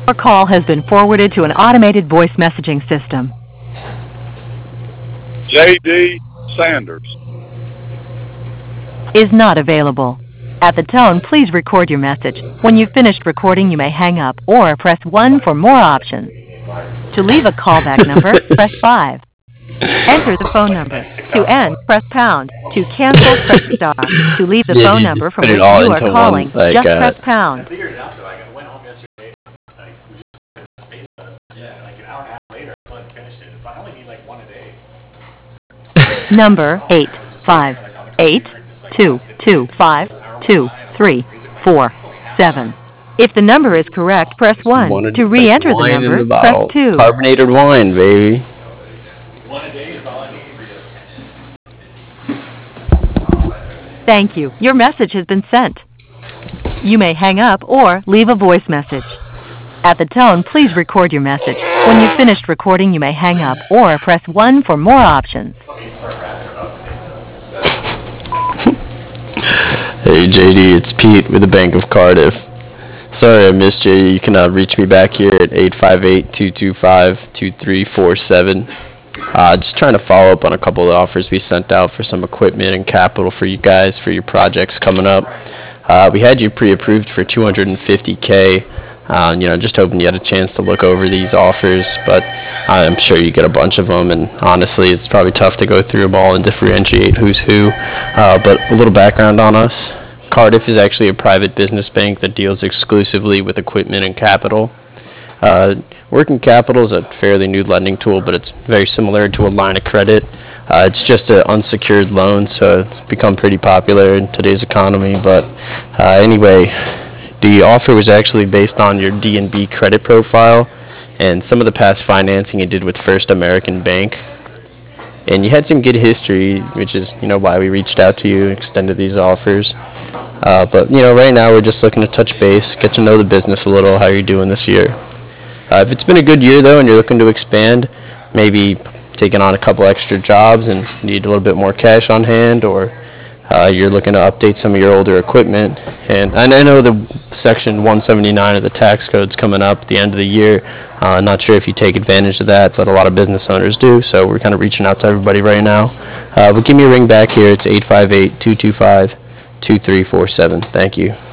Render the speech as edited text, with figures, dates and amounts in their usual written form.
Your call has been forwarded to an automated voice messaging system. J.D. Sanders Is not available. At the tone, please record your message. When you've finished recording, you may hang up or press 1 for more options. To leave a callback number, press 5. Enter the phone number. To end, press pound. To cancel, press star. To leave the phone number from which you are calling, just press pound. Number 85822252347. If the number is correct, press 1. To re-enter the number, press 2. Carbonated wine, baby. Thank you. Your message has been sent. You may hang up or leave a voice message. At the tone, please record your message. When you've finished recording, you may hang up or press 1 for more options. Hey JD, it's Pete with the Bank of Cardiff. Sorry I missed you. You can reach me back here at 858-225-2347. Just trying to follow up on a couple of offers we sent out for some equipment and capital for you guys for your projects coming up. We had you pre-approved for $250K. Just hoping you had a chance to look over these offers, but I'm sure you get a bunch of them, and honestly, it's probably tough to go through them all and differentiate who's who. But a little background on us. Cardiff is actually a private business bank that deals exclusively with equipment and capital. Working capital is a fairly new lending tool, but it's very similar to a line of credit. It's just an unsecured loan, so it's become pretty popular in today's economy. But anyway, the offer was actually based on your D&B credit profile and some of the past financing you did with First American Bank. And you had some good history, which is why we reached out to you and extended these offers. But right now we're just looking to touch base, get to know the business a little, how you're doing this year. If it's been a good year though and you're looking to expand, maybe taking on a couple extra jobs and need a little bit more cash on hand, or you're looking to update some of your older equipment. And I know the Section 179 of the tax code's coming up at the end of the year. Not sure if you take advantage of that, but a lot of business owners do, so we're kind of reaching out to everybody right now. But give me a ring back here. It's 858-225-2347. Thank you.